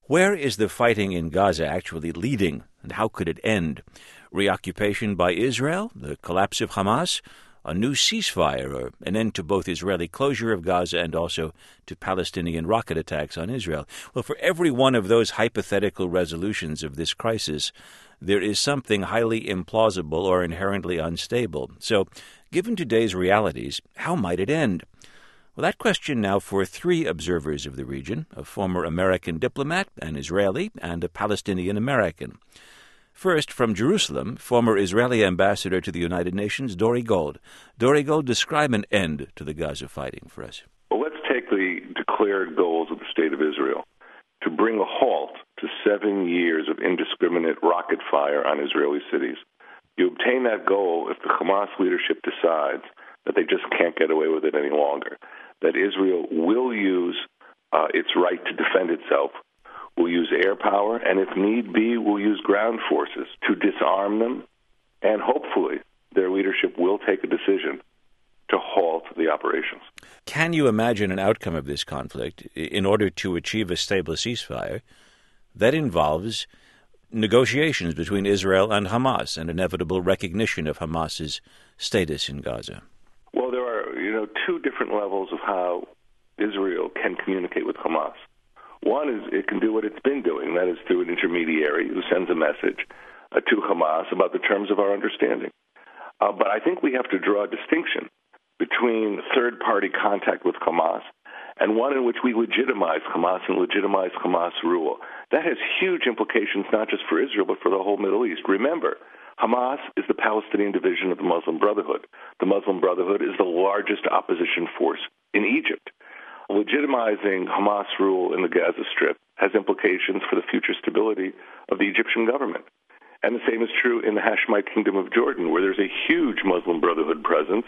Where is the fighting in Gaza actually leading, and how could it end? Reoccupation by Israel, the collapse of Hamas, a new ceasefire, or an end to both Israeli closure of Gaza and also to Palestinian rocket attacks on Israel? Well, for every one of those hypothetical resolutions of this crisis, there is something highly implausible or inherently unstable. So, given today's realities, how might it end? Well, that question now for three observers of the region, a former American diplomat, an Israeli, and a Palestinian American. First, from Jerusalem, former Israeli ambassador to the United Nations, Dori Gold. Dori Gold, describe an end to the Gaza fighting for us. Well, let's take the declared goals of the State of Israel to bring a halt to 7 years of indiscriminate rocket fire on Israeli cities. You obtain that goal if the Hamas leadership decides that they just can't get away with it any longer, that Israel will use its right to defend itself, will use air power, and if need be, will use ground forces to disarm them, and hopefully their leadership will take a decision to halt the operations. Can you imagine an outcome of this conflict in order to achieve a stable ceasefire that involves negotiations between Israel and Hamas and inevitable recognition of Hamas's status in Gaza? Well, there are, two different levels of how Israel can communicate with Hamas. One is it can do what it's been doing, that is through an intermediary who sends a message to Hamas about the terms of our understanding. But I think we have to draw a distinction between third-party contact with Hamas and one in which we legitimize Hamas and legitimize Hamas rule. That has huge implications not just for Israel, but for the whole Middle East. Remember, Hamas is the Palestinian division of the Muslim Brotherhood. The Muslim Brotherhood is the largest opposition force in Egypt. Legitimizing Hamas rule in the Gaza Strip has implications for the future stability of the Egyptian government. And the same is true in the Hashemite Kingdom of Jordan, where there's a huge Muslim Brotherhood presence.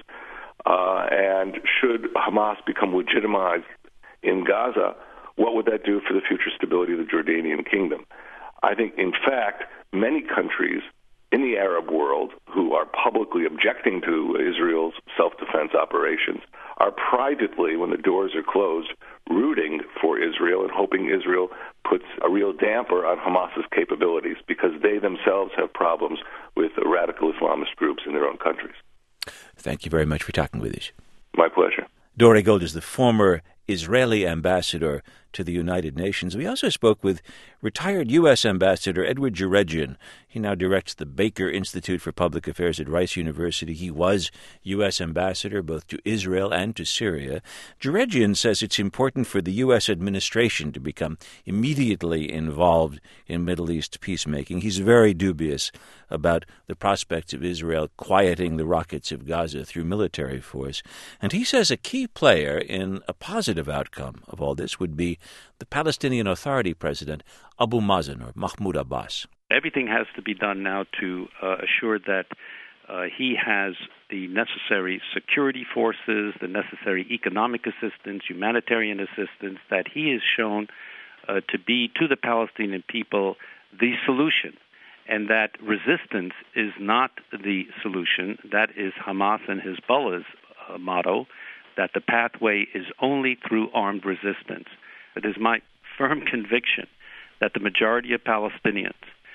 And should Hamas become legitimized in Gaza, what would that do for the future stability of the Jordanian kingdom? I think, in fact, many countries in the Arab world who are publicly objecting to Israel's self-defense operations are privately, when the doors are closed, rooting for Israel and hoping Israel puts a real damper on Hamas's capabilities because they themselves have problems with radical Islamist groups in their own countries. Thank you very much for talking with us. My pleasure. Dori Gold is the former Israeli ambassador to the United Nations. We also spoke with retired U.S. Ambassador Edward Jerejian. He now directs the Baker Institute for Public Affairs at Rice University. He was U.S. Ambassador both to Israel and to Syria. Jerejian says it's important for the U.S. administration to become immediately involved in Middle East peacemaking. He's very dubious about the prospects of Israel quieting the rockets of Gaza through military force. And he says a key player in a positive outcome of all this would be the Palestinian Authority President, Abu Mazen, or Mahmoud Abbas. Everything has to be done now to assure that he has the necessary security forces, the necessary economic assistance, humanitarian assistance, that he is shown to be, to the Palestinian people, the solution, and that resistance is not the solution. That is Hamas and Hezbollah's motto, that the pathway is only through armed resistance. It is my firm conviction that the majority of Palestinians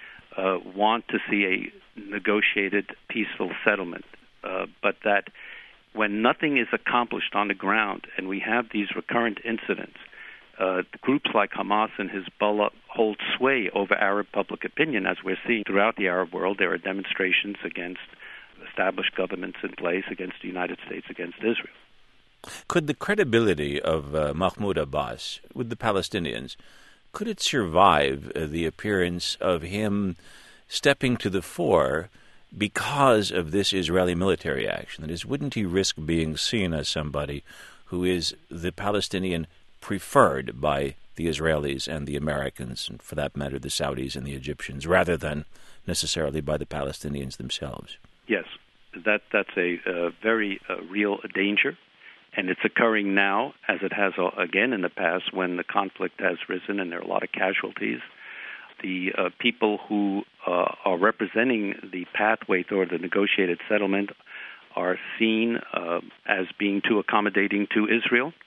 want to see a negotiated, peaceful settlement, but that when nothing is accomplished on the ground and we have these recurrent incidents, groups like Hamas and Hezbollah hold sway over Arab public opinion, as we're seeing throughout the Arab world. There are demonstrations against established governments in place, against the United States, against Israel. Could the credibility of Mahmoud Abbas with the Palestinians, could it survive the appearance of him stepping to the fore because of this Israeli military action? That is, wouldn't he risk being seen as somebody who is the Palestinian preferred by the Israelis and the Americans, and for that matter the Saudis and the Egyptians, rather than necessarily by the Palestinians themselves? Yes, that's a very real danger. And it's occurring now, as it has again in the past, when the conflict has risen and there are a lot of casualties. The people who are representing the pathway toward the negotiated settlement are seen as being too accommodating to Israel.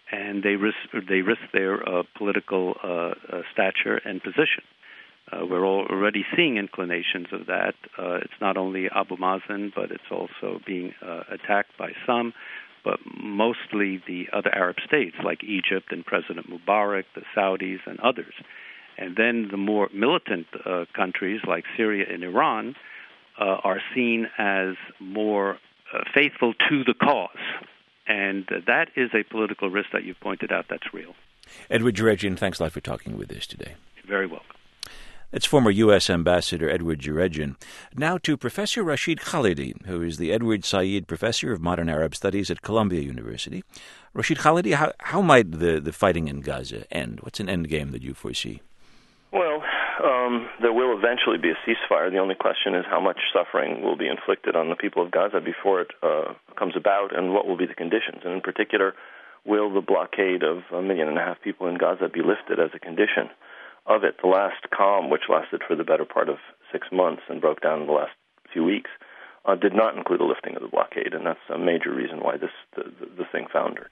and they risk their political stature and position. We're already seeing inclinations of that. It's not only Abu Mazen, but it's also being attacked by some, but mostly the other Arab states like Egypt and President Mubarak, the Saudis, and others. And then the more militant countries like Syria and Iran are seen as more faithful to the cause. And that is a political risk that you pointed out that's real. Edward Jerejian, thanks a lot for talking with us today. You're very welcome. It's former U.S. Ambassador Edward Jerejian. Now to Professor Rashid Khalidi, who is the Edward Said Professor of Modern Arab Studies at Columbia University. Rashid Khalidi, how might the fighting in Gaza end? What's an end game that you foresee? Well, there will eventually be a ceasefire. The only question is how much suffering will be inflicted on the people of Gaza before it comes about, and what will be the conditions. And in particular, will the blockade of 1.5 million people in Gaza be lifted as a condition of it? The last calm, which lasted for the better part of 6 months and broke down in the last few weeks, did not include a lifting of the blockade, and that's a major reason why the thing foundered.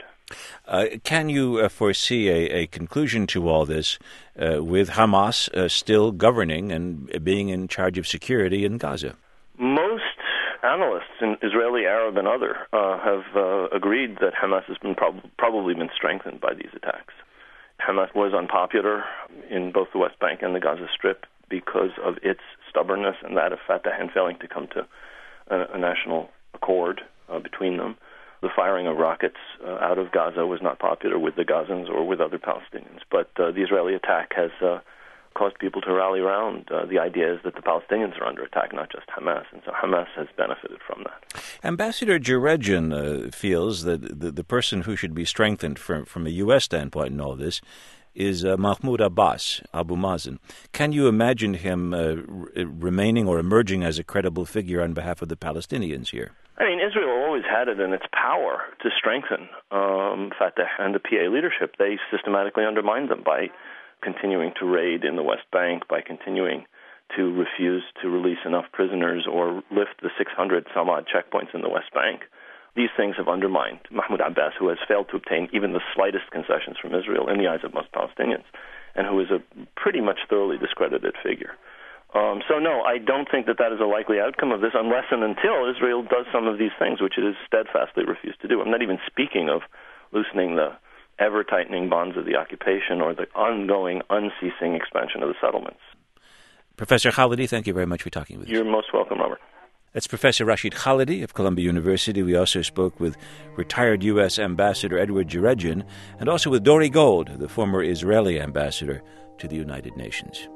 Can you foresee a conclusion to all this with Hamas still governing and being in charge of security in Gaza? Most analysts, in Israeli, Arab, and other, have agreed that Hamas has been probably been strengthened by these attacks. Hamas was unpopular in both the West Bank and the Gaza Strip because of its stubbornness and that of Fatah and failing to come to a national accord between them. The firing of rockets out of Gaza was not popular with the Gazans or with other Palestinians. But the Israeli attack has caused people to rally around. The idea is that the Palestinians are under attack, not just Hamas. And so Hamas has benefited from that. Ambassador Jerejian feels that the person who should be strengthened from a U.S. standpoint in all this is Mahmoud Abbas, Abu Mazen. Can you imagine him remaining or emerging as a credible figure on behalf of the Palestinians here? I mean, Israel always had it in its power to strengthen Fatah and the PA leadership. They systematically undermined them by continuing to raid in the West Bank, by continuing to refuse to release enough prisoners or lift the 600 some odd checkpoints in the West Bank. These things have undermined Mahmoud Abbas, who has failed to obtain even the slightest concessions from Israel in the eyes of most Palestinians, and who is a pretty much thoroughly discredited figure. So no, I don't think that is a likely outcome of this unless and until Israel does some of these things, which it has steadfastly refused to do. I'm not even speaking of loosening the ever-tightening bonds of the occupation or the ongoing, unceasing expansion of the settlements. Professor Khalidi, thank you very much for talking with us. You're most welcome, Robert. That's Professor Rashid Khalidi of Columbia University. We also spoke with retired U.S. Ambassador Edward Jerejian and also with Dori Gold, the former Israeli ambassador to the United Nations.